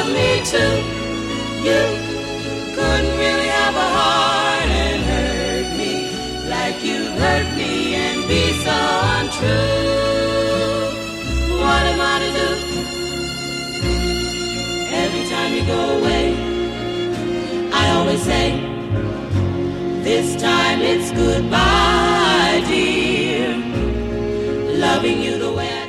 love me too. You couldn't really have a heart and hurt me like you hurt me and be so untrue. What am I to do? Every time you go away, I always say, this time it's goodbye, dear. Loving you the way I